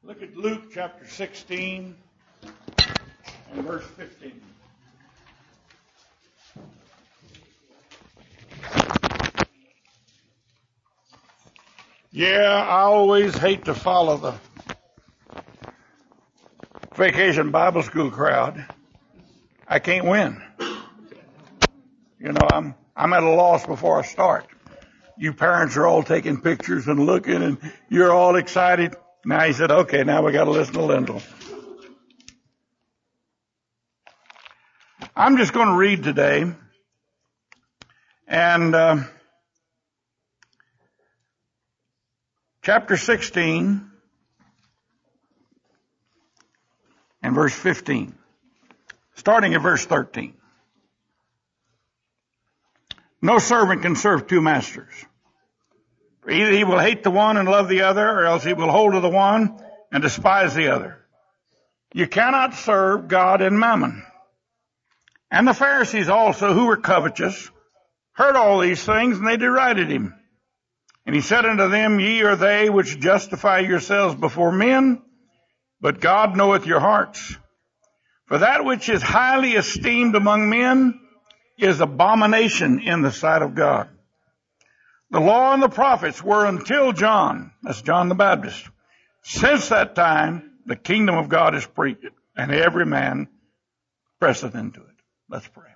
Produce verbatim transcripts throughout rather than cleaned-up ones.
Look at Luke chapter sixteen and verse fifteen. Yeah, I always hate to follow the Vacation Bible School crowd. I can't win. You know, I'm I'm at a loss before I start. You parents are all taking pictures and looking, and you're all excited. Now he said, okay, now we got to listen to Lyndall. I'm just going to read today. And uh, chapter sixteen and verse fifteen, starting at verse thirteen. No servant can serve two masters. For either he will hate the one and love the other, or else he will hold to the one and despise the other. You cannot serve God and mammon. And the Pharisees also, who were covetous, heard all these things, and they derided him. And he said unto them, Ye are they which justify yourselves before men, but God knoweth your hearts. For that which is highly esteemed among men is abomination in the sight of God. The law and the prophets were until John, that's John the Baptist. Since that time, the kingdom of God is preached, and every man presseth into it. Let's pray.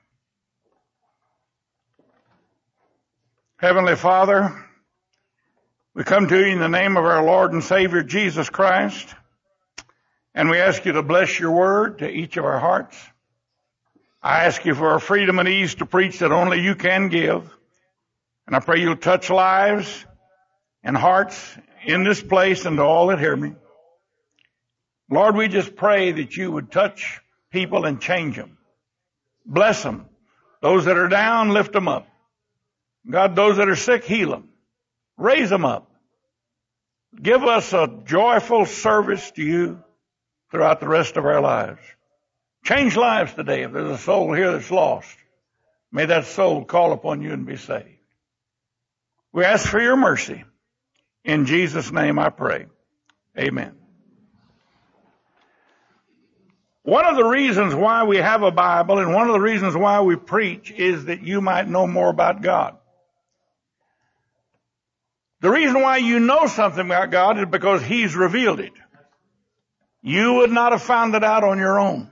Heavenly Father, we come to you in the name of our Lord and Savior Jesus Christ, and we ask you to bless your word to each of our hearts. I ask you for a freedom and ease to preach that only you can give. And I pray you'll touch lives and hearts in this place and to all that hear me. Lord, we just pray that you would touch people and change them. Bless them. Those that are down, lift them up. God, those that are sick, heal them. Raise them up. Give us a joyful service to you throughout the rest of our lives. Change lives today. If there's a soul here that's lost, may that soul call upon you and be saved. We ask for your mercy. In Jesus' name I pray. Amen. One of the reasons why we have a Bible and one of the reasons why we preach is that you might know more about God. The reason why you know something about God is because He's revealed it. You would not have found it out on your own.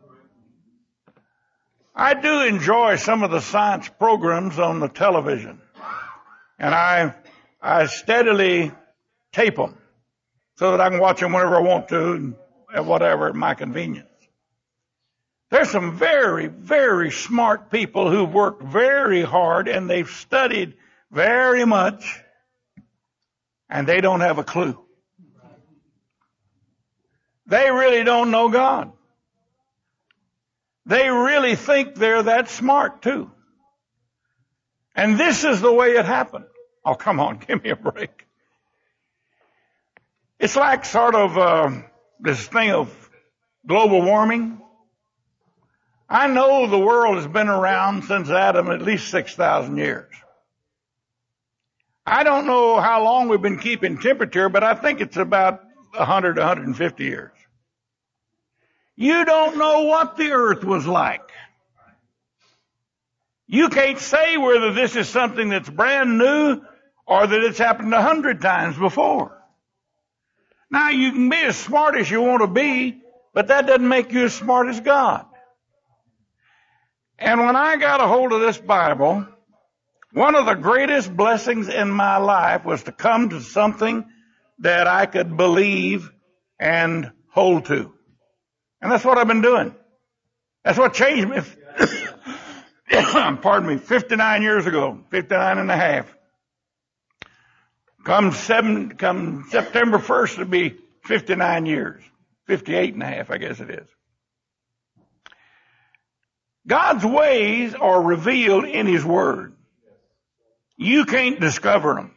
I do enjoy some of the science programs on the television. And I, I steadily tape them so that I can watch them whenever I want to and at whatever at my convenience. There's some very, very smart people who've worked very hard and they've studied very much and they don't have a clue. They really don't know God. They really think they're that smart too. And this is the way it happened. Oh, come on, give me a break. It's like sort of uh, this thing of global warming. I know the world has been around since Adam at least six thousand years. I don't know how long we've been keeping temperature, but I think it's about one hundred, one hundred fifty years. You don't know what the earth was like. You can't say whether this is something that's brand new or that it's happened a hundred times before. Now, you can be as smart as you want to be, but that doesn't make you as smart as God. And when I got a hold of this Bible, one of the greatest blessings in my life was to come to something that I could believe and hold to. And that's what I've been doing. That's what changed me. Pardon me, fifty-nine years ago, fifty-nine and a half. Come seven, come September first, it'll be fifty-nine years. fifty-eight and a half, I guess it is. God's ways are revealed in His Word. You can't discover them.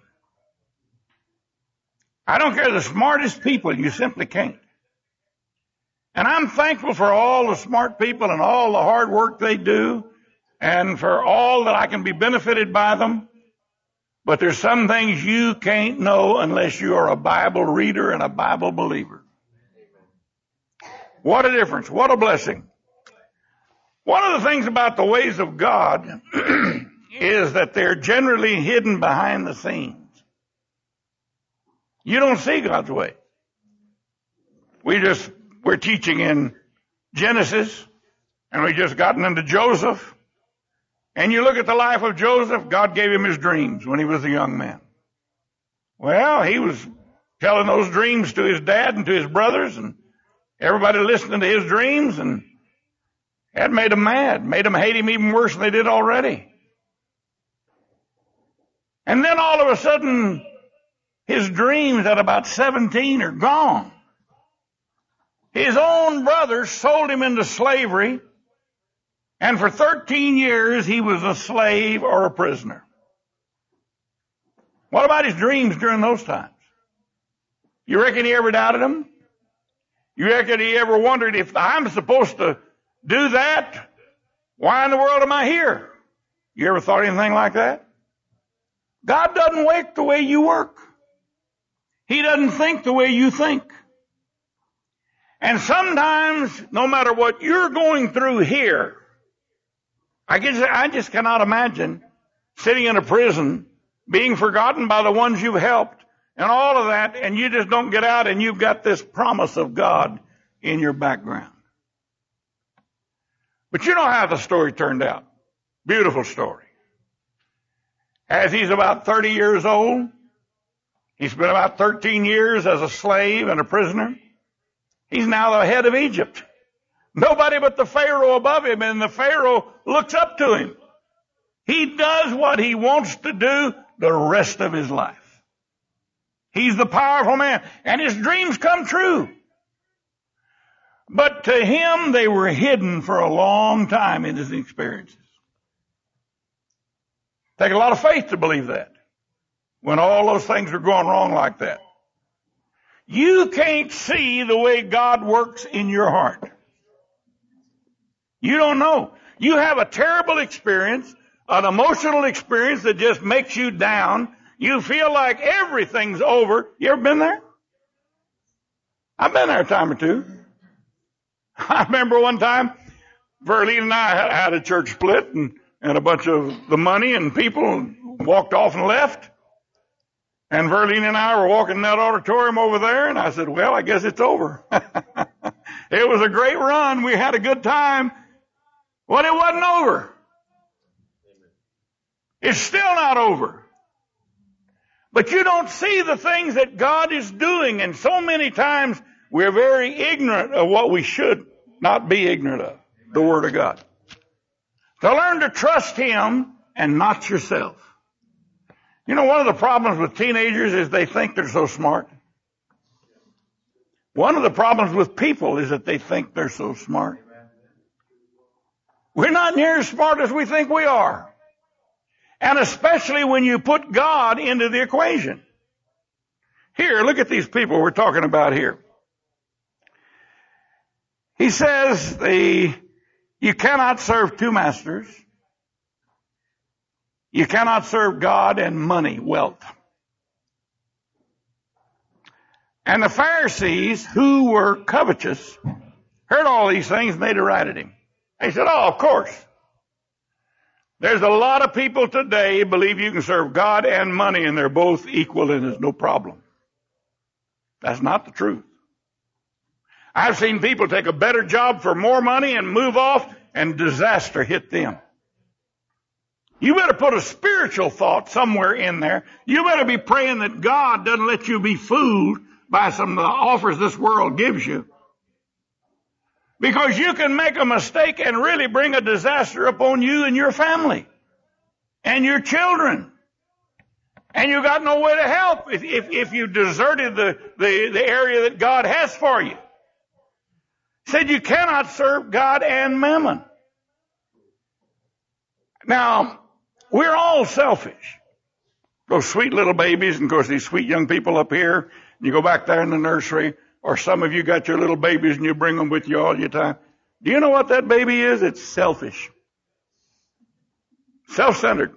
I don't care the smartest people, you simply can't. And I'm thankful for all the smart people and all the hard work they do and for all that I can be benefited by them. But there's some things you can't know unless you are a Bible reader and a Bible believer. What a difference. What a blessing. One of the things about the ways of God is that they're generally hidden behind the scenes. You don't see God's way. We just, we're teaching in Genesis, and we just gotten into Joseph. And you look at the life of Joseph, God gave him his dreams when he was a young man. Well, he was telling those dreams to his dad and to his brothers, and everybody listening to his dreams, and that made them mad, made them hate him even worse than they did already. And then all of a sudden, his dreams at about seventeen are gone. His own brothers sold him into slavery, and for thirteen years he was a slave or a prisoner. What about his dreams during those times? You reckon he ever doubted them? You reckon he ever wondered, if I'm supposed to do that, why in the world am I here? You ever thought anything like that? God doesn't work the way you work. He doesn't think the way you think. And sometimes, no matter what you're going through here, I guess I just cannot imagine sitting in a prison, being forgotten by the ones you've helped, and all of that, and you just don't get out, and you've got this promise of God in your background. But you know how the story turned out. Beautiful story. As he's about thirty years old, he spent about thirteen years as a slave and a prisoner. He's now the head of Egypt. Nobody but the Pharaoh above him, and the Pharaoh looks up to him. He does what he wants to do the rest of his life. He's the powerful man, and his dreams come true. But to him, they were hidden for a long time in his experiences. Take a lot of faith to believe that, when all those things are going wrong like that. You can't see the way God works in your heart. You don't know. You have a terrible experience, an emotional experience that just makes you down. You feel like everything's over. You ever been there? I've been there a time or two. I remember one time, Verlene and I had, had a church split, and, and a bunch of the money and people walked off and left. And Verlene and I were walking in that auditorium over there, and I said, well, I guess it's over. It was a great run. We had a good time. Well, it wasn't over. It's still not over. But you don't see the things that God is doing, and so many times we're very ignorant of what we should not be ignorant of, the Word of God. To learn to trust Him and not yourself. You know, one of the problems with teenagers is they think they're so smart. One of the problems with people is that they think they're so smart. We're not near as smart as we think we are. And especially when you put God into the equation. Here, look at these people we're talking about here. He says the, you cannot serve two masters. You cannot serve God and money, wealth. And the Pharisees, who were covetous, heard all these things and they derided him. They said, oh, of course. There's a lot of people today believe you can serve God and money and they're both equal and there's no problem. That's not the truth. I've seen people take a better job for more money and move off and disaster hit them. You better put a spiritual thought somewhere in there. You better be praying that God doesn't let you be fooled by some of the offers this world gives you. Because you can make a mistake and really bring a disaster upon you and your family and your children. And you got no way to help if, if, if you deserted the, the, the area that God has for you. Said you cannot serve God and mammon. Now, we're all selfish. Those sweet little babies, and of course these sweet young people up here, you go back there in the nursery, or some of you got your little babies and you bring them with you all your time. Do you know what that baby is? It's selfish. Self-centered.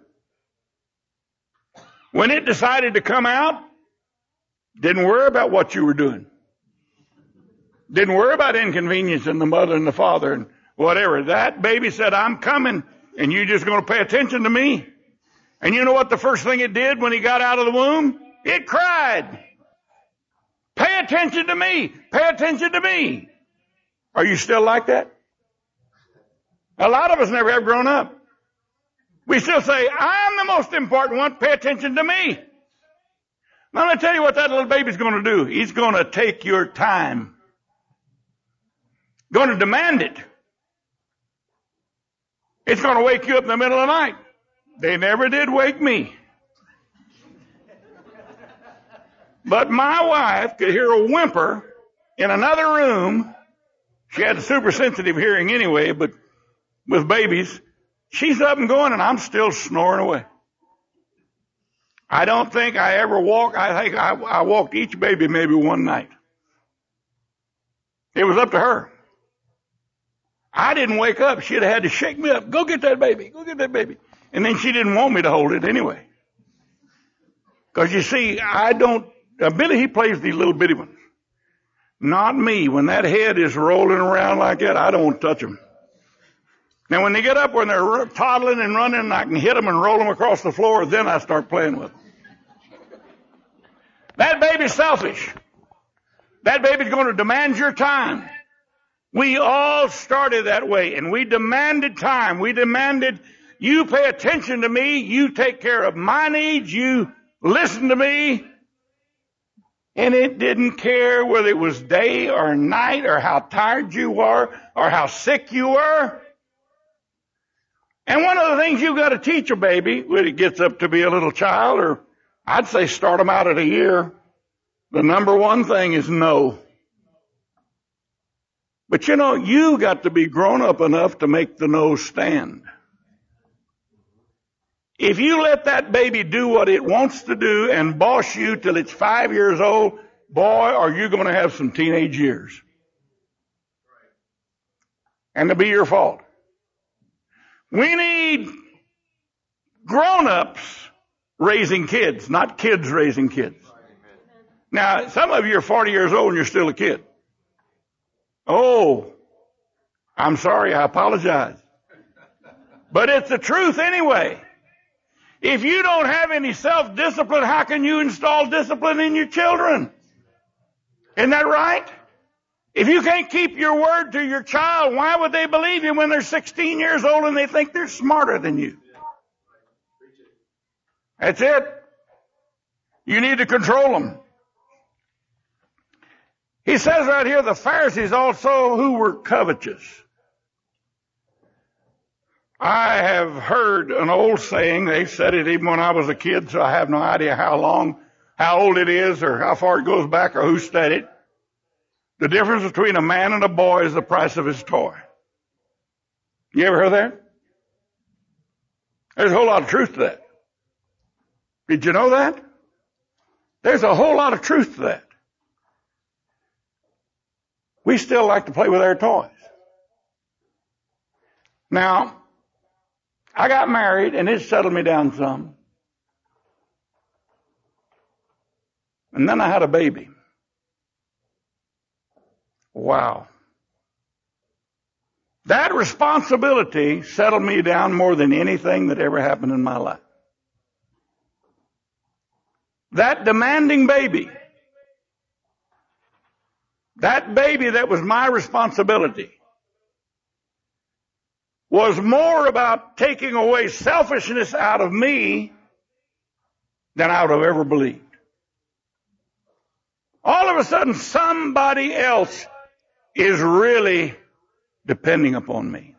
When it decided to come out, didn't worry about what you were doing. Didn't worry about inconveniencing the mother and the father and whatever. That baby said, I'm coming, and you're just going to pay attention to me. And you know what the first thing it did when he got out of the womb? It cried. Pay attention to me. Pay attention to me. Are you still like that? A lot of us never have grown up. We still say, I'm the most important one. Pay attention to me. Now, I'm going to tell you what that little baby's going to do. He's going to take your time. Going to demand it. It's going to wake you up in the middle of the night. They never did wake me. But my wife could hear a whimper in another room. She had a super sensitive hearing anyway, but with babies, she's up and going and I'm still snoring away. I don't think I ever walked, I think I, I walked each baby maybe one night. It was up to her. I didn't wake up. She'd have had to shake me up. Go get that baby. Go get that baby. And then she didn't want me to hold it anyway. Because you see, I don't, uh, Billy, he plays these little bitty ones. Not me. When that head is rolling around like that, I don't touch them. Now when they get up when they're toddling and running and I can hit them and roll them across the floor, then I start playing with them. That baby's selfish. That baby's going to demand your time. We all started that way, and we demanded time. We demanded, you pay attention to me, you take care of my needs, you listen to me. And it didn't care whether it was day or night or how tired you were or how sick you were. And one of the things you've got to teach a baby when it gets up to be a little child, or I'd say start them out at a year, the number one thing is no. But you know, you got to be grown up enough to make the no stand. If you let that baby do what it wants to do and boss you till it's five years old, boy, are you going to have some teenage years. And it'll be your fault. We need grown-ups raising kids, not kids raising kids. Now, some of you are forty years old and you're still a kid. Oh, I'm sorry, I apologize. But it's the truth anyway. If you don't have any self-discipline, how can you install discipline in your children? Isn't that right? If you can't keep your word to your child, why would they believe you when they're sixteen years old and they think they're smarter than you? That's it. You need to control them. He says right here, the Pharisees also who were covetous. I have heard an old saying, they said it even when I was a kid, so I have no idea how long, how old it is or how far it goes back or who said it. The difference between a man and a boy is the price of his toy. You ever heard that? There's a whole lot of truth to that. Did you know that? There's a whole lot of truth to that. We still like to play with our toys. Now, I got married and it settled me down some. And then I had a baby. Wow. That responsibility settled me down more than anything that ever happened in my life. That demanding baby, that baby that was my responsibility, was more about taking away selfishness out of me than I would have ever believed. All of a sudden, somebody else is really depending upon me.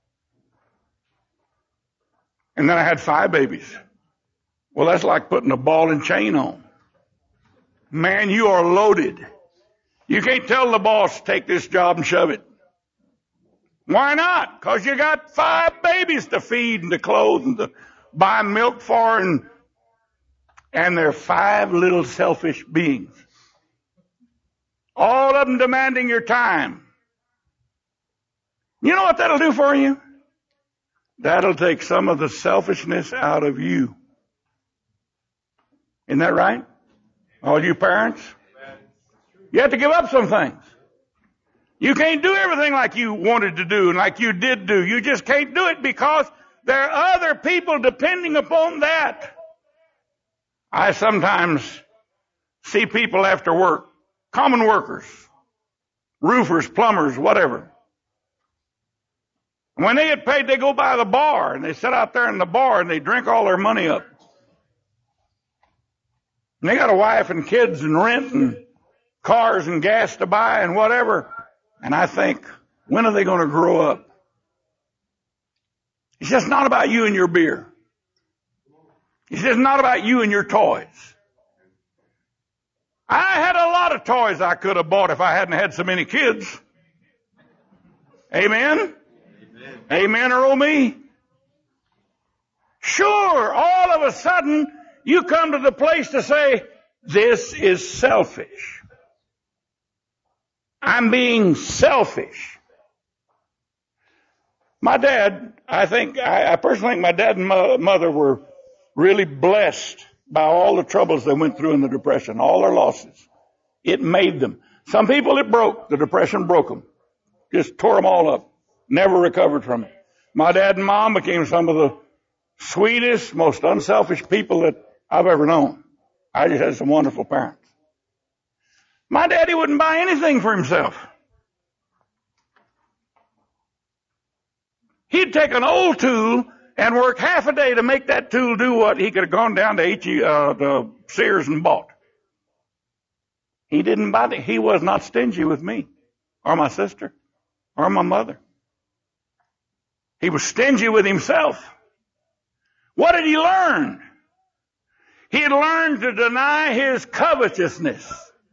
And then I had five babies. Well, that's like putting a ball and chain on. Man, you are loaded. You can't tell the boss, take this job and shove it. Why not? Because you got five babies to feed and to clothe and to buy milk for, and, and they're five little selfish beings. All of them demanding your time. You know what that'll do for you? That'll take some of the selfishness out of you. Isn't that right? All you parents? You have to give up some things. You can't do everything like you wanted to do and like you did do. You just can't do it because there are other people depending upon that. I sometimes see people after work, common workers, roofers, plumbers, whatever. When they get paid, they go by the bar and they sit out there in the bar and they drink all their money up. And they got a wife and kids and rent and cars and gas to buy and whatever. And I think, when are they going to grow up? It's just not about you and your beer. It's just not about you and your toys. I had a lot of toys I could have bought if I hadn't had so many kids. Amen? Amen, Amen or oh me? Sure, all of a sudden, you come to the place to say, this is selfish. I'm being selfish. My dad, I think, I, I personally think my dad and mo- mother were really blessed by all the troubles they went through in the Depression, all their losses. It made them. Some people it broke. The Depression broke them. Just tore them all up. Never recovered from it. My dad and mom became some of the sweetest, most unselfish people that I've ever known. I just had some wonderful parents. My daddy wouldn't buy anything for himself. He'd take an old tool and work half a day to make that tool do what he could have gone down to H E, uh, to Sears and bought. He didn't buy it. He was not stingy with me or my sister or my mother. He was stingy with himself. What did he learn? He learned to deny his covetousness.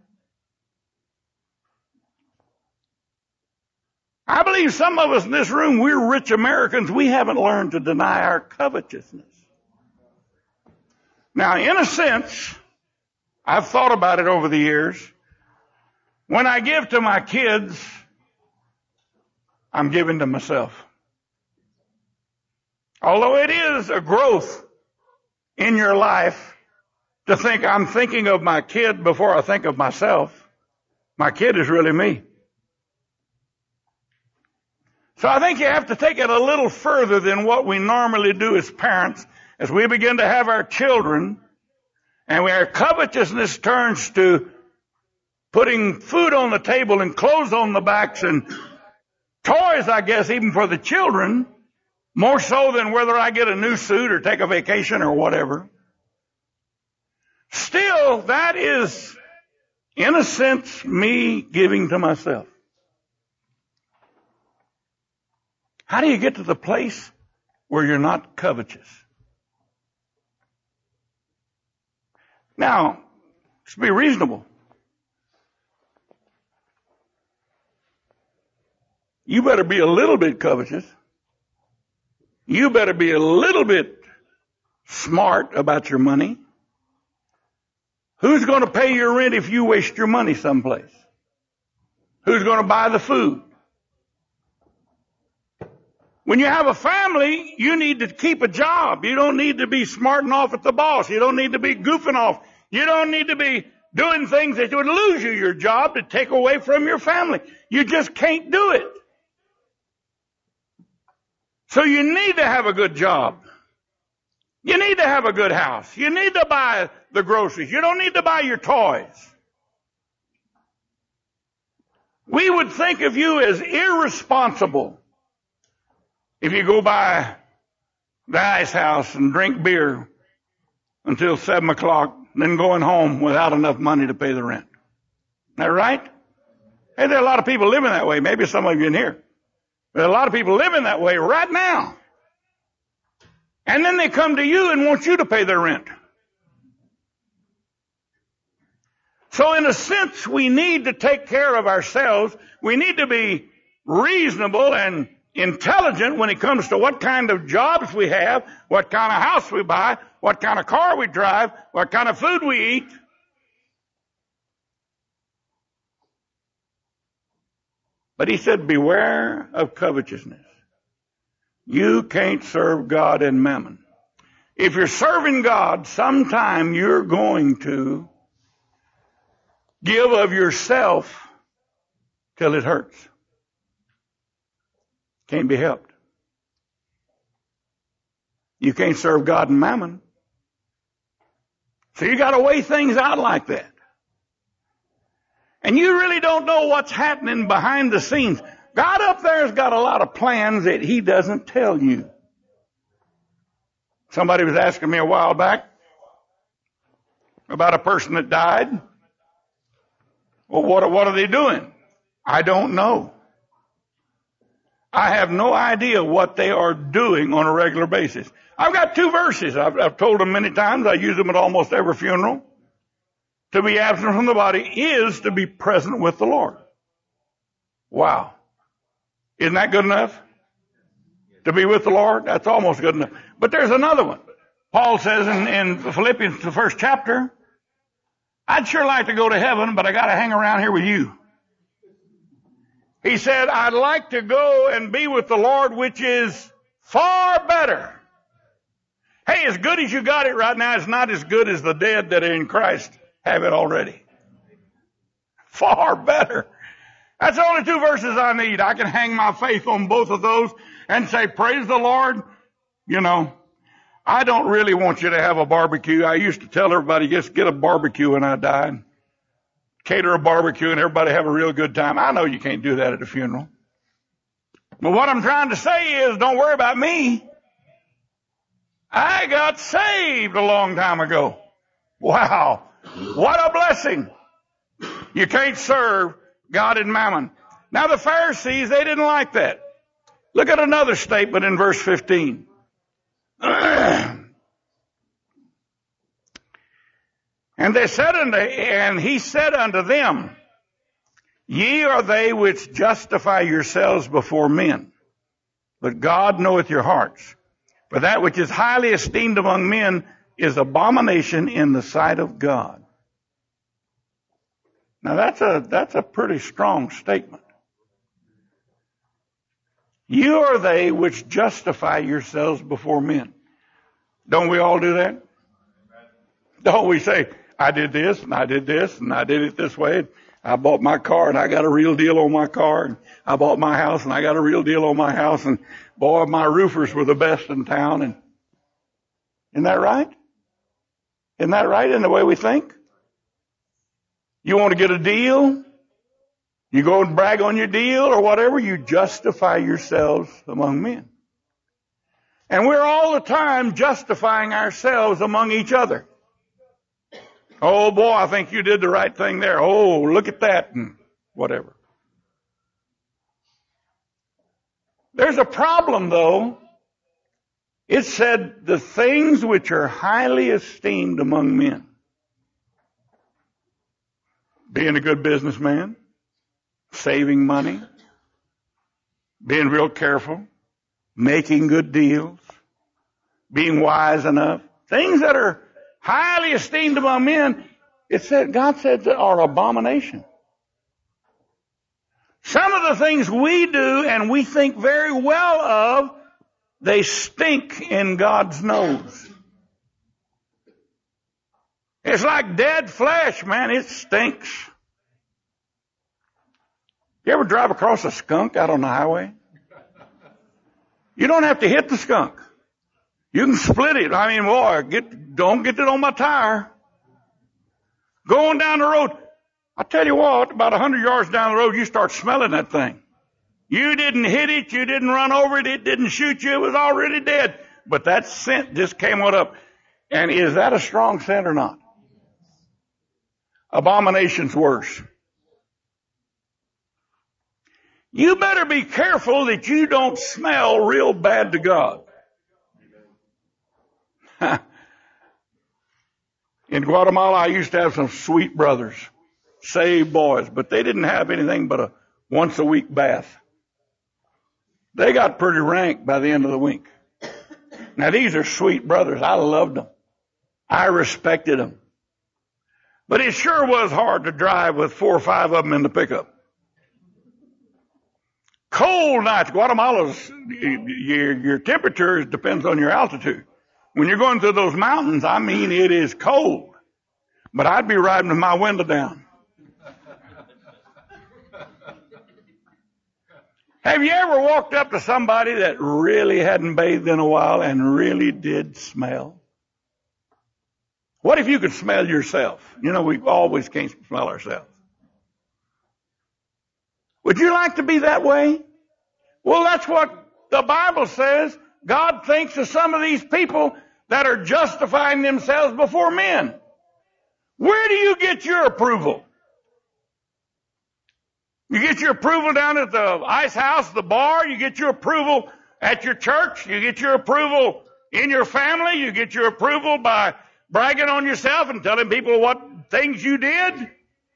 I believe some of us in this room, we're rich Americans, we haven't learned to deny our covetousness. Now, in a sense, I've thought about it over the years. When I give to my kids, I'm giving to myself. Although it is a growth in your life to think I'm thinking of my kid before I think of myself, my kid is really me. So I think you have to take it a little further than what we normally do as parents as we begin to have our children, and where our covetousness turns to putting food on the table and clothes on the backs and toys, I guess, even for the children, more so than whether I get a new suit or take a vacation or whatever. Still, that is, in a sense, me giving to myself. How do you get to the place where you're not covetous? Now, let's be reasonable. You better be a little bit covetous. You better be a little bit smart about your money. Who's going to pay your rent if you waste your money someplace? Who's going to buy the food? When you have a family, you need to keep a job. You don't need to be smarting off at the boss. You don't need to be goofing off. You don't need to be doing things that would lose you your job to take away from your family. You just can't do it. So you need to have a good job. You need to have a good house. You need to buy the groceries. You don't need to buy your toys. We would think of you as irresponsible if you go by the ice house and drink beer until seven o'clock, then going home without enough money to pay the rent. Isn't that right? Hey, there are a lot of people living that way. Maybe some of you in here. There are a lot of people living that way right now. And then they come to you and want you to pay their rent. So in a sense, we need to take care of ourselves. We need to be reasonable and intelligent when it comes to what kind of jobs we have, what kind of house we buy, what kind of car we drive, what kind of food we eat. But he said, beware of covetousness. You can't serve God and mammon. If you're serving God, sometime you're going to give of yourself till it hurts. Can't be helped. You can't serve God and mammon. So you got to weigh things out like that. And you really don't know what's happening behind the scenes. God up there has got a lot of plans that He doesn't tell you. Somebody was asking me a while back about a person that died. Well, what, what are they doing? I don't know. I have no idea what they are doing on a regular basis. I've got two verses. I've, I've told them many times. I use them at almost every funeral. To be absent from the body is to be present with the Lord. Wow. Isn't that good enough? To be with the Lord? That's almost good enough. But there's another one. Paul says in, in Philippians, the first chapter, I'd sure like to go to heaven, but I got to hang around here with you. He said, I'd like to go and be with the Lord, which is far better. Hey, as good as you got it right now, it's not as good as the dead that are in Christ have it already. Far better. That's the only two verses I need. I can hang my faith on both of those and say, praise the Lord. You know, I don't really want you to have a barbecue. I used to tell everybody, just get a barbecue when I die. Cater a barbecue and everybody have a real good time. I know you can't do that at a funeral. But what I'm trying to say is, don't worry about me. I got saved a long time ago. Wow. What a blessing. You can't serve God and mammon. Now the Pharisees, they didn't like that. Look at another statement in verse fifteen. And they said unto, and he said unto them, ye are they which justify yourselves before men, but God knoweth your hearts. For that which is highly esteemed among men is abomination in the sight of God. Now that's a, that's a pretty strong statement. You are they which justify yourselves before men. Don't we all do that? Don't we say, I did this and I did this and I did it this way. I bought my car and I got a real deal on my car. And I bought my house and I got a real deal on my house. And boy, my roofers were the best in town. And isn't that right? Isn't that right in the way we think? You want to get a deal? You go and brag on your deal or whatever, you justify yourselves among men. And we're all the time justifying ourselves among each other. Oh boy, I think you did the right thing there. Oh, look at that and whatever. There's a problem though. It said the things which are highly esteemed among men. Being a good businessman, saving money, being real careful, making good deals, being wise enough, things that are highly esteemed among men, it said, God said that are abomination. Some of the things we do and we think very well of, they stink in God's nose. It's like dead flesh, man. It stinks. You ever drive across a skunk out on the highway? You don't have to hit the skunk. You can split it. I mean, boy, get, don't get it on my tire. Going down the road. I tell you what, about a hundred yards down the road, you start smelling that thing. You didn't hit it. You didn't run over it. It didn't shoot you. It was already dead. But that scent just came on up. And is that a strong scent or not? Abomination's worse. You better be careful that you don't smell real bad to God. In Guatemala, I used to have some sweet brothers, saved boys, but they didn't have anything but a once a week bath. They got pretty rank by the end of the week. Now these are sweet brothers. I loved them. I respected them. But it sure was hard to drive with four or five of them in the pickup. Cold nights. Guatemala's, your, your temperature depends on your altitude. When you're going through those mountains, I mean, it is cold. But I'd be riding with my window down. Have you ever walked up to somebody that really hadn't bathed in a while and really did smell? What if you could smell yourself? You know, we always can't smell ourselves. Would you like to be that way? Well, that's what the Bible says. God thinks of some of these people that are justifying themselves before men. Where do you get your approval? You get your approval down at the ice house, the bar. You get your approval at your church. You get your approval in your family. You get your approval by bragging on yourself and telling people what things you did.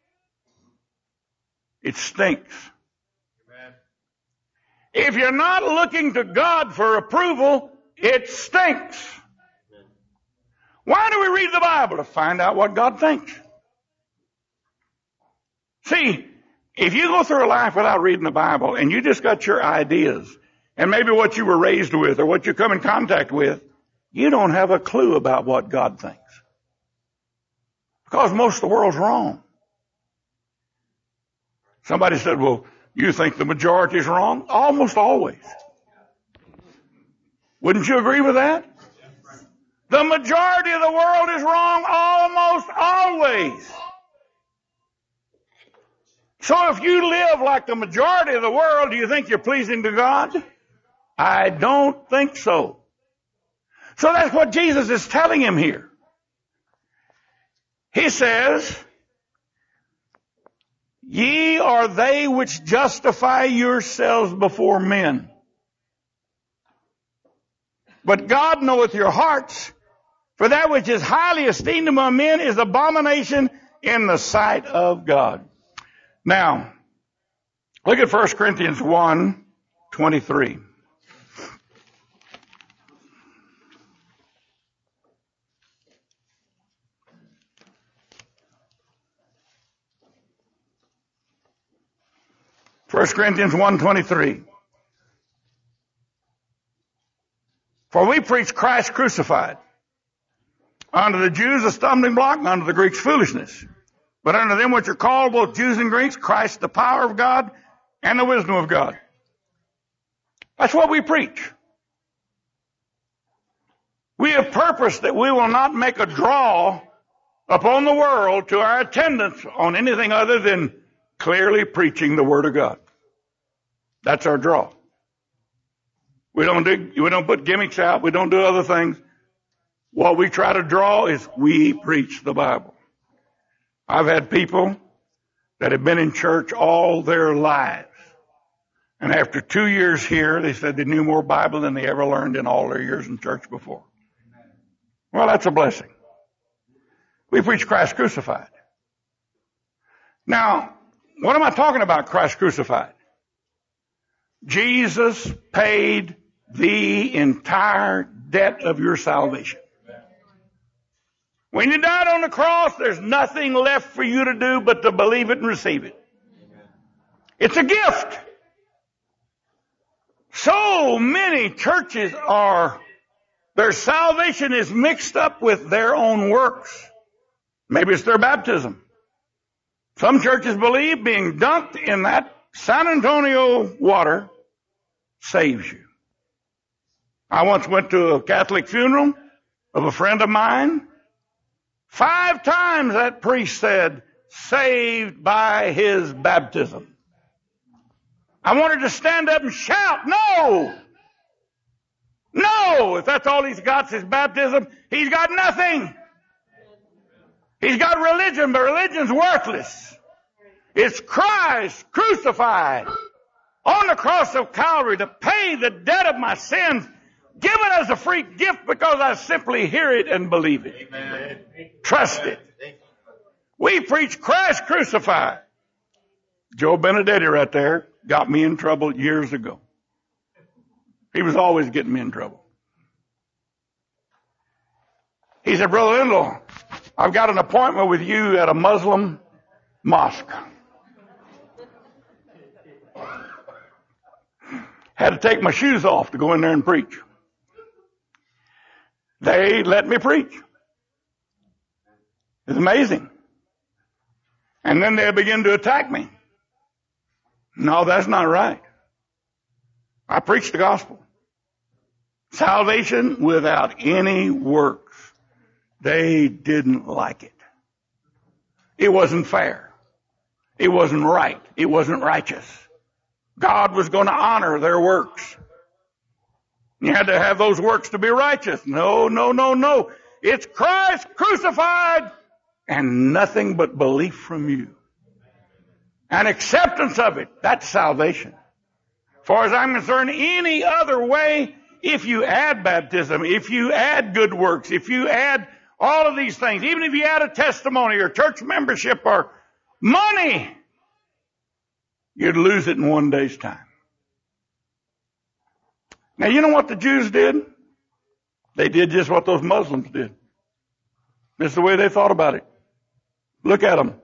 It stinks. Amen. If you're not looking to God for approval, it stinks. Amen. Why do we read the Bible? To find out what God thinks. See, if you go through a life without reading the Bible and you just got your ideas and maybe what you were raised with or what you come in contact with, you don't have a clue about what God thinks. Because most of the world's wrong. Somebody said, well, you think the majority is wrong? Almost always. Wouldn't you agree with that? The majority of the world is wrong almost always. So if you live like the majority of the world, do you think you're pleasing to God? I don't think so. So that's what Jesus is telling him here. He says, ye are they which justify yourselves before men. But God knoweth your hearts, for that which is highly esteemed among men is abomination in the sight of God. Now, look at First Corinthians one twenty-three. First Corinthians one twenty-three. For we preach Christ crucified, unto the Jews a stumbling block, and unto the Greeks foolishness. But unto them which are called, both Jews and Greeks, Christ the power of God and the wisdom of God. That's what we preach. We have purposed that we will not make a draw upon the world to our attendance on anything other than clearly preaching the Word of God. That's our draw. We don't do, we don't put gimmicks out. We don't do other things. What we try to draw is we preach the Bible. I've had people that have been in church all their lives. And after two years here, they said they knew more Bible than they ever learned in all their years in church before. Well, that's a blessing. We preach Christ crucified. Now, what am I talking about, Christ crucified? Jesus paid the entire debt of your salvation. When you died on the cross, there's nothing left for you to do but to believe it and receive it. It's a gift. So many churches are, their salvation is mixed up with their own works. Maybe it's their baptism. Some churches believe being dunked in that San Antonio water saves you. I once went to a Catholic funeral of a friend of mine. Five times that priest said, saved by his baptism. I wanted to stand up and shout, no! No! If that's all he's got is his baptism, he's got nothing. He's got religion, but religion's worthless. It's Christ crucified on the cross of Calvary to pay the debt of my sins, given as a free gift because I simply hear it and believe it. Amen. Trust it. We preach Christ crucified. Joe Benedetti right there got me in trouble years ago. He was always getting me in trouble. He said, Brother Lindell, I've got an appointment with you at a Muslim mosque. Had to take my shoes off to go in there and preach. They let me preach. It's amazing. And then they begin to attack me. No, that's not right. I preached the gospel. Salvation without any works. They didn't like it. It wasn't fair. It wasn't right. It wasn't righteous. God was going to honor their works. You had to have those works to be righteous. No, no, no, no. It's Christ crucified and nothing but belief from you. And acceptance of it. That's salvation. As far as I'm concerned, any other way, if you add baptism, if you add good works, if you add all of these things, even if you add a testimony or church membership or money, you'd lose it in one day's time. Now, you know what the Jews did? They did just what those Muslims did. This is the way they thought about it. Look at them.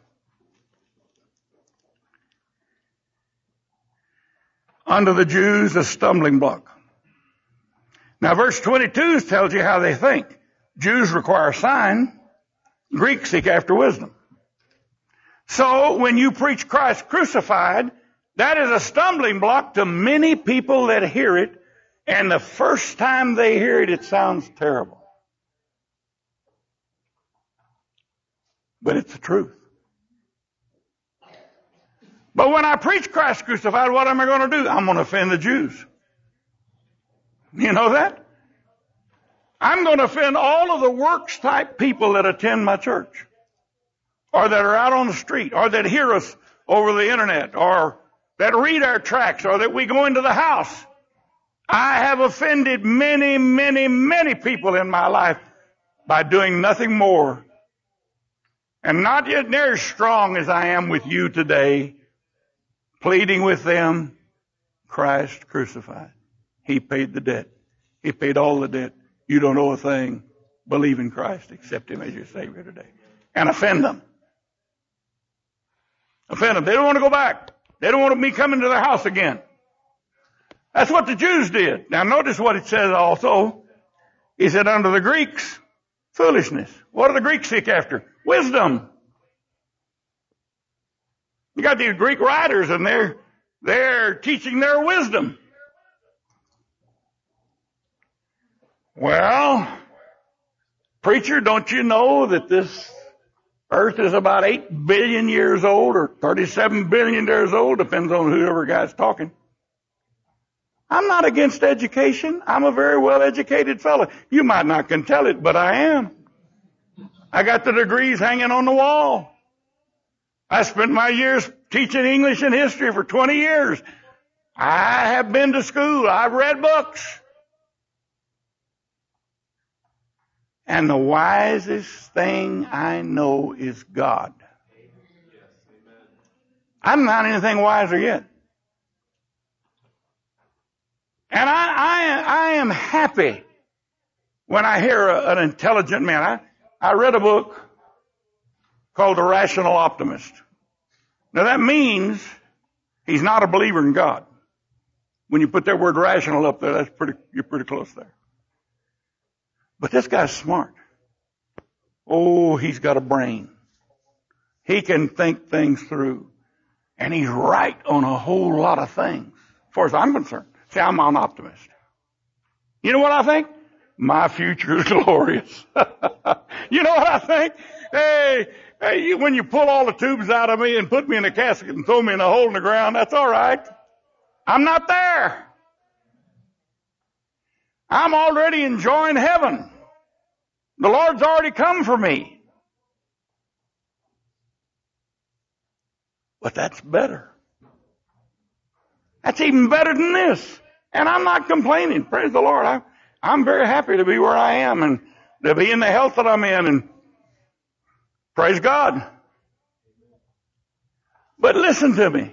Unto the Jews, a stumbling block. Now, verse twenty-two tells you how they think. Jews require a sign. Greeks seek after wisdom. So, when you preach Christ crucified, that is a stumbling block to many people that hear it, and the first time they hear it, it sounds terrible. But it's the truth. But when I preach Christ crucified, what am I going to do? I'm going to offend the Jews. You know that? I'm going to offend all of the works type people that attend my church, or that are out on the street, or that hear us over the internet, or that read our tracts, or that we go into the house. I have offended many, many, many people in my life by doing nothing more, and not yet near as strong as I am with you today, pleading with them, Christ crucified. He paid the debt. He paid all the debt. You don't owe a thing. Believe in Christ. Accept Him as your Savior today. And offend them. Offend them. They don't want to go back. They don't want me coming to their house again. That's what the Jews did. Now notice what it says also. He said, unto the Greeks, foolishness. What do the Greeks seek after? Wisdom. You got these Greek writers and they're, they're teaching their wisdom. Well, preacher, don't you know that this earth is about eight billion years old or thirty-seven billion years old? Depends on whoever guy's talking. I'm not against education. I'm a very well-educated fellow. You might not can tell it, but I am. I got the degrees hanging on the wall. I spent my years teaching English and history for twenty years. I have been to school. I've read books. And the wisest thing I know is God. I'm not anything wiser yet. And I, I, I am happy when I hear a, an intelligent man. I, I read a book called The Rational Optimist. Now that means he's not a believer in God. When you put that word rational up there, that's pretty, you're pretty close there. But this guy's smart. Oh, he's got a brain. He can think things through. And he's right on a whole lot of things, as far as I'm concerned. See, I'm an optimist. You know what I think? My future is glorious. You know what I think? Hey, hey, you, when you pull all the tubes out of me and put me in a casket and throw me in a hole in the ground, that's all right. I'm not there. I'm already enjoying heaven. The Lord's already come for me. But that's better. That's even better than this. And I'm not complaining. Praise the Lord. I, I'm very happy to be where I am and to be in the health that I'm in. And praise God. But listen to me.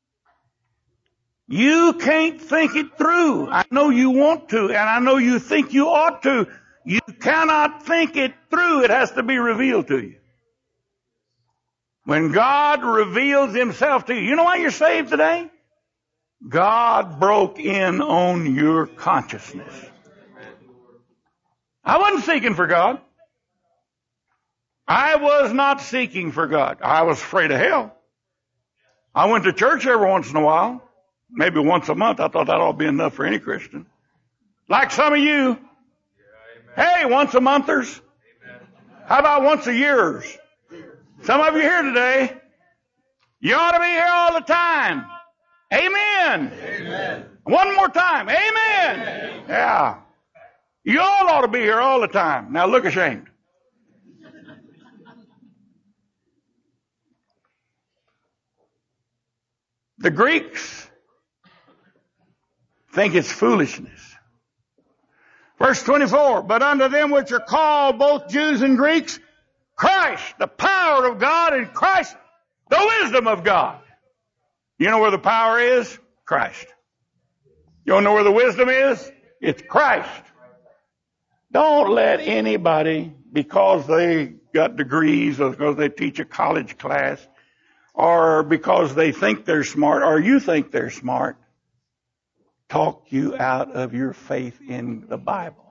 You can't think it through. I know you want to, and I know you think you ought to. You cannot think it through. It has to be revealed to you. When God reveals Himself to you, you know why you're saved today? God broke in on your consciousness. I wasn't seeking for God. I was not seeking for God. I was afraid of hell. I went to church every once in a while. maybe once a month. I thought that ought to be enough for any Christian. Like some of you. Hey, once a monthers. How about once a years? Some of you here today, you ought to be here all the time. Amen. Amen. One more time. Amen. Amen. Yeah. You all ought to be here all the time. Now look ashamed. The Greeks think it's foolishness. Verse twenty-four, but unto them which are called, both Jews and Greeks, Christ, the power of God, and Christ, the wisdom of God. You know where the power is? Christ. You don't know where the wisdom is? It's Christ. Don't let anybody, because they got degrees or because they teach a college class, or because they think they're smart, or you think they're smart, talk you out of your faith in the Bible.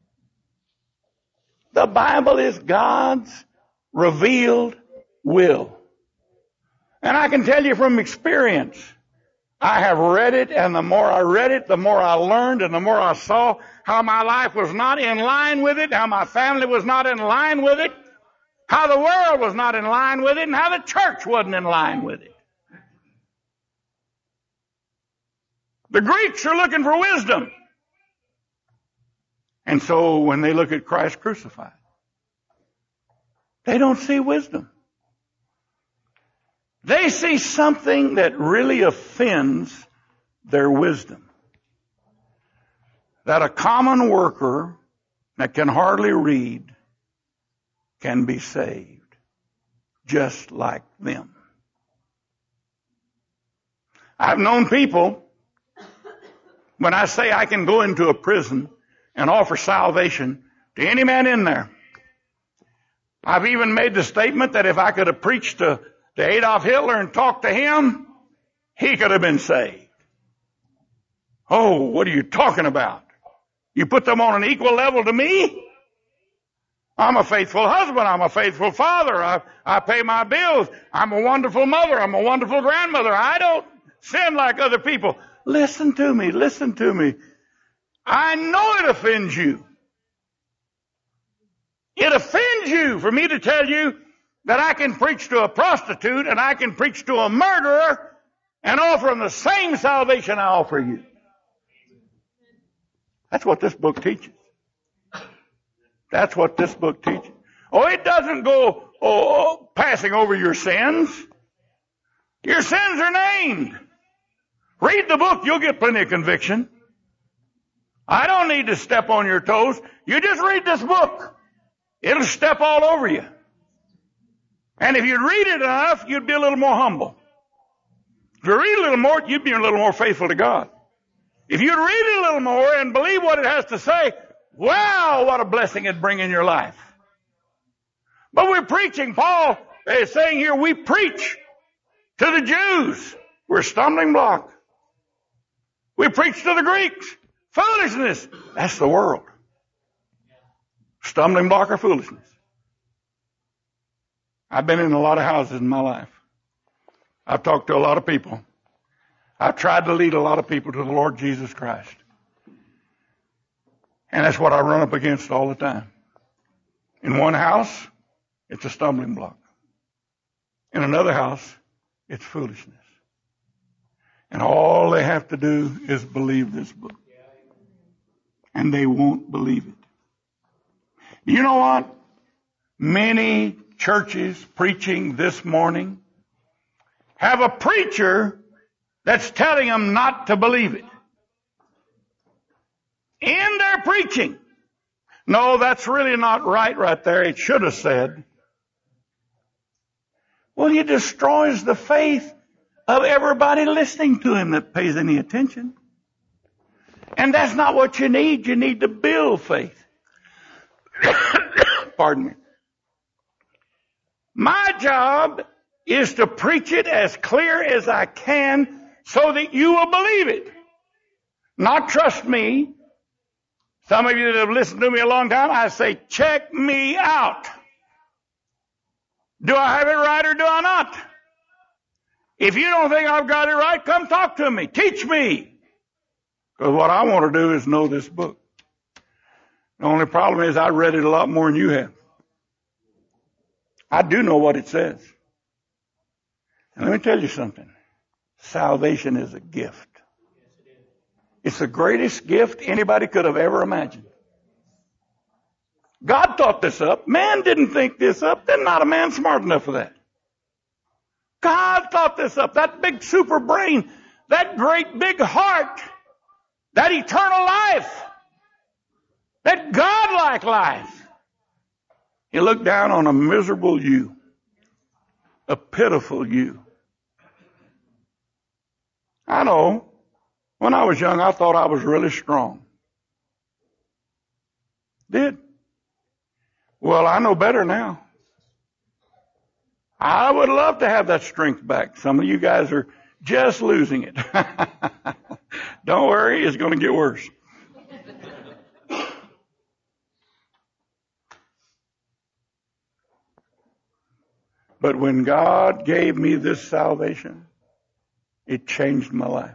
The Bible is God's revealed will. And I can tell you from experience, I have read it, and the more I read it, the more I learned, and the more I saw how my life was not in line with it, how my family was not in line with it, how the world was not in line with it, and how the church wasn't in line with it. The Greeks are looking for wisdom. And so when they look at Christ crucified, they don't see wisdom. They see something that really offends their wisdom. That a common worker that can hardly read can be saved, just like them. I've known people, when I say I can go into a prison and offer salvation to any man in there, I've even made the statement that if I could have preached to, to Adolf Hitler and talked to him, he could have been saved. Oh, what are you talking about? You put them on an equal level to me? I'm a faithful husband. I'm a faithful father. I, I pay my bills. I'm a wonderful mother. I'm a wonderful grandmother. I don't sin like other people. Listen to me. Listen to me. I know it offends you. It offends you for me to tell you that I can preach to a prostitute and I can preach to a murderer and offer them the same salvation I offer you. That's what this book teaches. That's what this book teaches. Oh, it doesn't go oh, passing over your sins. Your sins are named. Read the book, you'll get plenty of conviction. I don't need to step on your toes. You just read this book. It'll step all over you. And if you'd read it enough, you'd be a little more humble. If you read a little more, you'd be a little more faithful to God. If you'd read it a little more and believe what it has to say, wow, what a blessing it'd bring in your life. But we're preaching. Paul is saying here, we preach to the Jews. We're a stumbling block. We preach to the Greeks. Foolishness. That's the world. Stumbling block or foolishness. I've been in a lot of houses in my life. I've talked to a lot of people. I've tried to lead a lot of people to the Lord Jesus Christ. And that's what I run up against all the time. In one house, it's a stumbling block. In another house, it's foolishness. And all they have to do is believe this book. And they won't believe it. You know what? Many churches preaching this morning have a preacher that's telling them not to believe it. In their preaching. No, that's really not right right there. It should have said. Well, he destroys the faith of everybody listening to him that pays any attention. And that's not what you need. You need to build faith. Pardon me. My job is to preach it as clear as I can so that you will believe it. Not trust me. Some of you that have listened to me a long time, I say, check me out. Do I have it right or do I not? If you don't think I've got it right, come talk to me. Teach me. Because what I want to do is know this book. The only problem is I read it a lot more than you have. I do know what it says. And let me tell you something. Salvation is a gift. It's the greatest gift anybody could have ever imagined. God thought this up. Man didn't think this up. There's not a man smart enough for that. God thought this up. That big super brain, that great big heart, that eternal life, that godlike life. He looked down on a miserable you, a pitiful you. I know, when I was young, I thought I was really strong. Did. Well, I know better now. I would love to have that strength back. Some of you guys are just losing it. Don't worry, it's going to get worse. But when God gave me this salvation, it changed my life.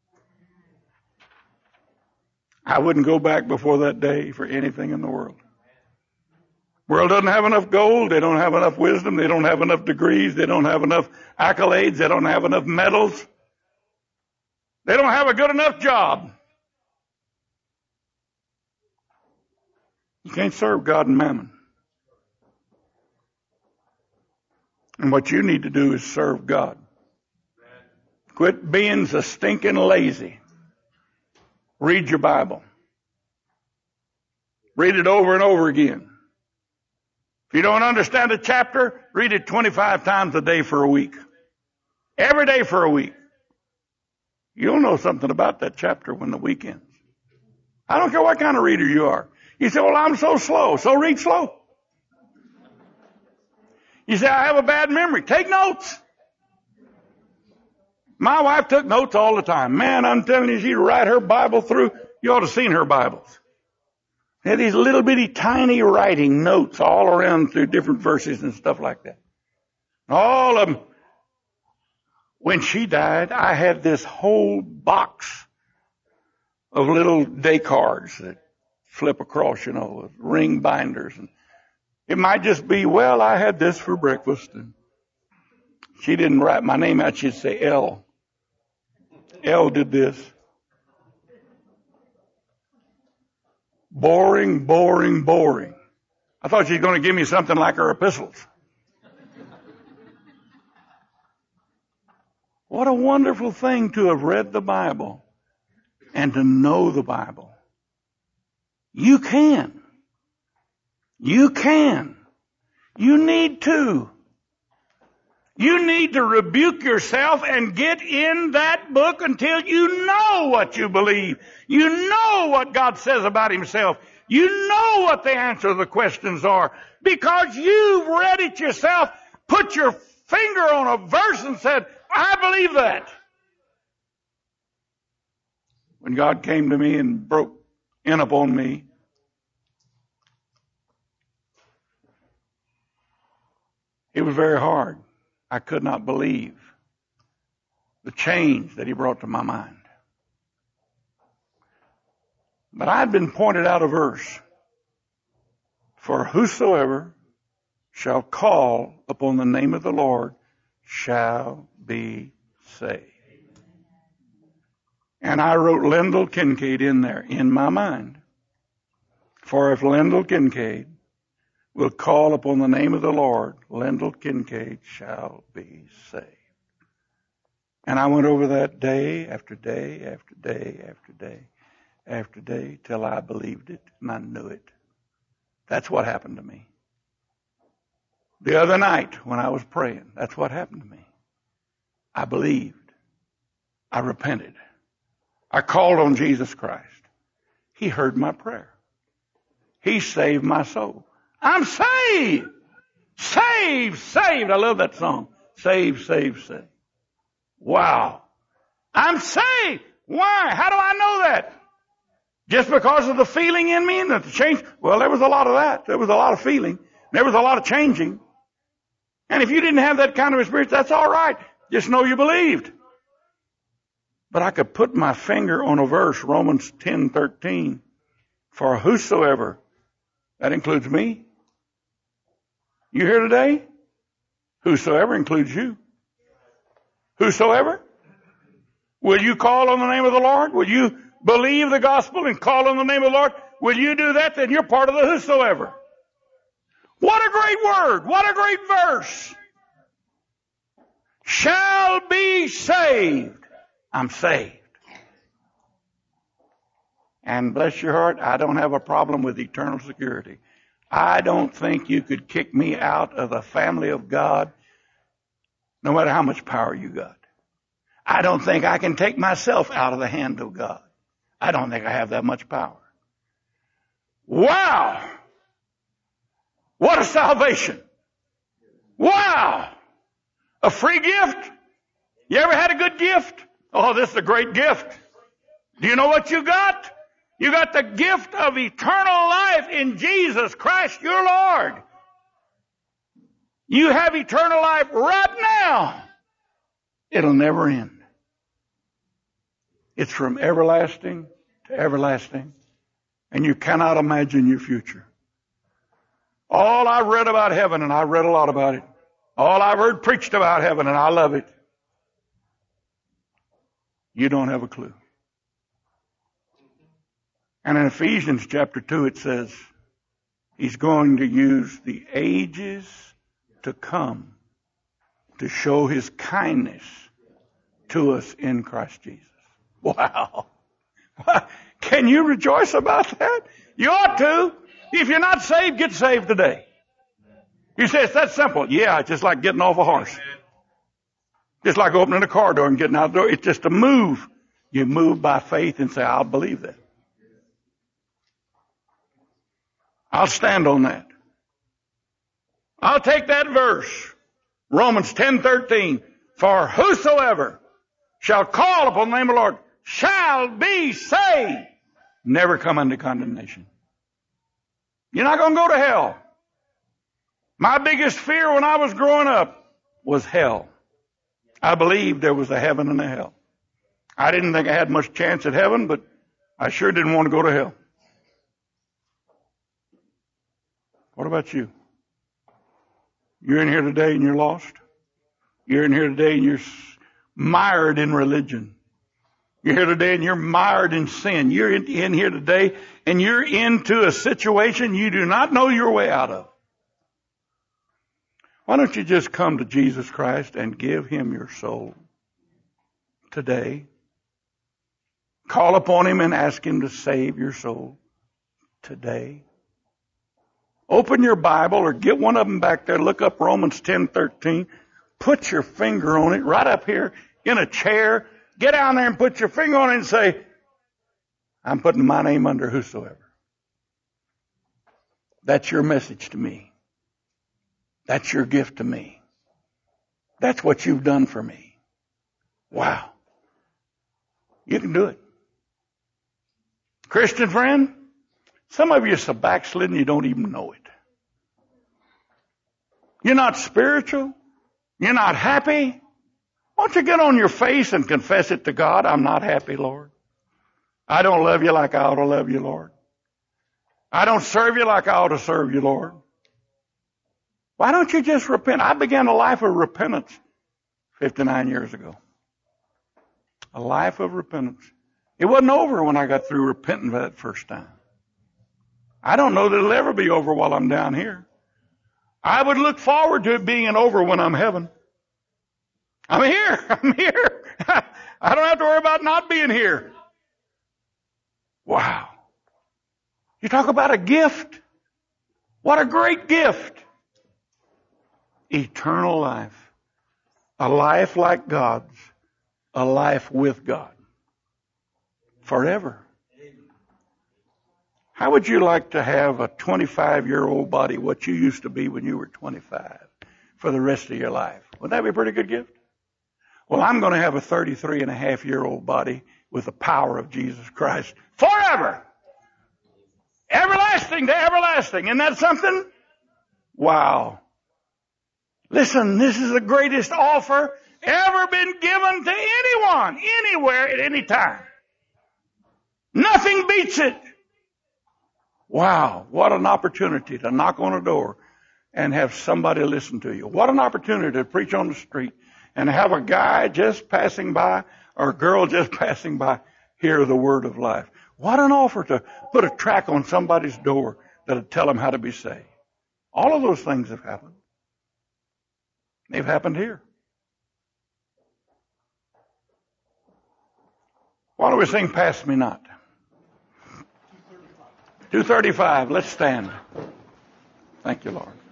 I wouldn't go back before that day for anything in the world. The world doesn't have enough gold. They don't have enough wisdom. They don't have enough degrees. They don't have enough accolades. They don't have enough medals. They don't have a good enough job. You can't serve God and mammon. And what you need to do is serve God. Quit being so stinking lazy. Read your Bible. Read it over and over again. If you don't understand a chapter, read it twenty-five times a day for a week. Every day for a week. You'll know something about that chapter when the week ends. I don't care what kind of reader you are. You say, well, I'm so slow. So read slow. You say, I have a bad memory. Take notes. My wife took notes all the time. Man, I'm telling you, she'd write her Bible through. You ought to have seen her Bibles. They had these little bitty tiny writing notes all around through different verses and stuff like that. All of them. When she died, I had this whole box of little day cards that flip across, you know, with ring binders. And it might just be, well, I had this for breakfast. And she didn't write my name out. She'd say L. L did this. Boring, boring, boring. I thought she was going to give me something like her epistles. What a wonderful thing to have read the Bible and to know the Bible. You can. You can. You need to. You need to rebuke yourself and get in that book until you know what you believe. You know what God says about Himself. You know what the answer to the questions are. Because you've read it yourself, put your finger on a verse and said, I believe that. When God came to me and broke in upon me, it was very hard. I could not believe the change that He brought to my mind. But I had been pointed out a verse. For whosoever shall call upon the name of the Lord shall be saved. And I wrote Lyndall Kincaid in there in my mind. For if Lyndall Kincaid will call upon the name of the Lord, Lyndall Kincaid shall be saved. And I went over that day after day after day after day after day till I believed it and I knew it. That's what happened to me. The other night when I was praying, that's what happened to me. I believed. I repented. I called on Jesus Christ. He heard my prayer. He saved my soul. I'm saved. Saved, saved. I love that song. Saved, saved, saved. Wow. I'm saved. Why? How do I know that? Just because of the feeling in me and the change? Well, there was a lot of that. There was a lot of feeling. There was a lot of changing. And if you didn't have that kind of experience, that's all right. Just know you believed. But I could put my finger on a verse, Romans ten thirteen. For whosoever, that includes me. You here today? Whosoever includes you. Whosoever? Will you call on the name of the Lord? Will you believe the gospel and call on the name of the Lord? Will you do that? Then you're part of the whosoever. What a great word. What a great verse. Shall be saved. I'm saved. And bless your heart, I don't have a problem with eternal security. I don't think you could kick me out of the family of God no matter how much power you got. I don't think I can take myself out of the hand of God. I don't think I have that much power. Wow! What a salvation! Wow! A free gift? You ever had a good gift? Oh, this is a great gift. Do you know what you got? You got the gift of eternal life in Jesus Christ your Lord. You have eternal life right now. It'll never end. It's from everlasting to everlasting. And you cannot imagine your future. All I've read about heaven, and I've read a lot about it. All I've heard preached about heaven, and I love it. You don't have a clue. And in Ephesians chapter two it says, He's going to use the ages to come to show His kindness to us in Christ Jesus. Wow. Can you rejoice about that? You ought to. If you're not saved, get saved today. You say it's that simple. Yeah, it's just like getting off a horse. Just like opening a car door and getting out the door. It's just a move. You move by faith and say, I'll believe that. I'll stand on that. I'll take that verse. Romans ten thirteen. For whosoever shall call upon the name of the Lord shall be saved. Never come under condemnation. You're not going to go to hell. My biggest fear when I was growing up was hell. I believed there was a heaven and a hell. I didn't think I had much chance at heaven, but I sure didn't want to go to hell. What about you? You're in here today and you're lost. You're in here today and you're mired in religion. You're here today and you're mired in sin. You're in, in here today and you're into a situation you do not know your way out of. Why don't you just come to Jesus Christ and give Him your soul today? Call upon Him and ask Him to save your soul today. Open your Bible or get one of them back there. Look up Romans ten thirteen. Put your finger on it right up here in a chair. Get down there and put your finger on it and say, I'm putting my name under whosoever. That's your message to me. That's your gift to me. That's what you've done for me. Wow. You can do it. Christian friend, some of you are so backslidden you don't even know it. You're not spiritual. You're not happy. Why don't you get on your face and confess it to God? I'm not happy, Lord. I don't love you like I ought to love you, Lord. I don't serve you like I ought to serve you, Lord. Why don't you just repent? I began a life of repentance fifty-nine years ago. A life of repentance. It wasn't over when I got through repenting for that first time. I don't know that it'll ever be over while I'm down here. I would look forward to it being over when I'm in heaven. I'm here. I'm here. I don't have to worry about not being here. Wow. You talk about a gift. What a great gift. Eternal life. A life like God's. A life with God. Forever. How would you like to have a twenty-five-year-old body, what you used to be when you were twenty-five, for the rest of your life? Wouldn't that be a pretty good gift? Well, I'm going to have a thirty-three and a half year old body with the power of Jesus Christ forever. Everlasting to everlasting. Isn't that something? Wow. Listen, this is the greatest offer ever been given to anyone, anywhere, at any time. Nothing beats it. Wow, what an opportunity to knock on a door and have somebody listen to you. What an opportunity to preach on the street and have a guy just passing by or a girl just passing by hear the word of life. What an offer to put a track on somebody's door that'll tell them how to be saved. All of those things have happened. They've happened here. Why don't we sing Pass Me Not? two thirty-five. Let's stand. Thank you, Lord.